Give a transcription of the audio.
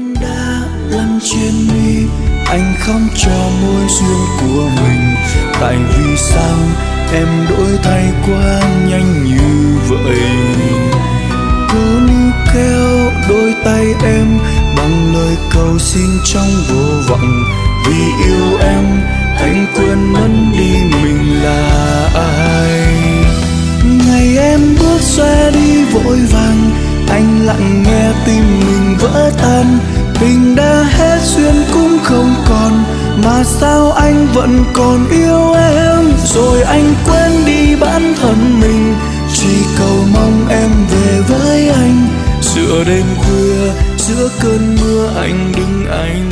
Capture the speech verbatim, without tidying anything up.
cũng đã lăn trên mi, anh không cho mối duyên của mình. Tại vì sao em đổi thay quá nhanh như vậy? Cố níu kéo đôi tay em bằng lời cầu xin trong vô vọng. Vì yêu em anh quên mất đi mình là ai. Ngày em bước xe đi vội vàng, anh lặng nghe tim mình vỡ tan. Tình đã hết duyên cũng không còn, mà sao anh vẫn còn yêu em? Rồi anh quên đi bản thân mình, chỉ cầu mong em về với anh. Giữa đêm khuya, giữa cơn mưa anh đứng anh